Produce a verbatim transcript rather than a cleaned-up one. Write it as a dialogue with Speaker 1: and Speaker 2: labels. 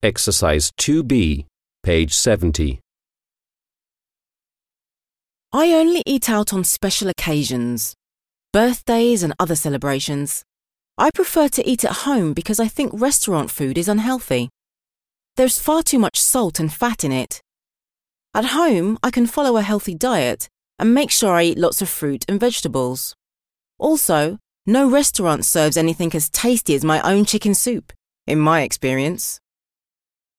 Speaker 1: Exercise two B, page seventy.
Speaker 2: I only eat out on special occasions, birthdays and other celebrations. I prefer to eat at home because I think restaurant food is unhealthy. There's far too much salt and fat in it. At home, I can follow a healthy diet and make sure I eat lots of fruit and vegetables. Also, no restaurant serves anything as tasty as my own chicken soup, in my experience.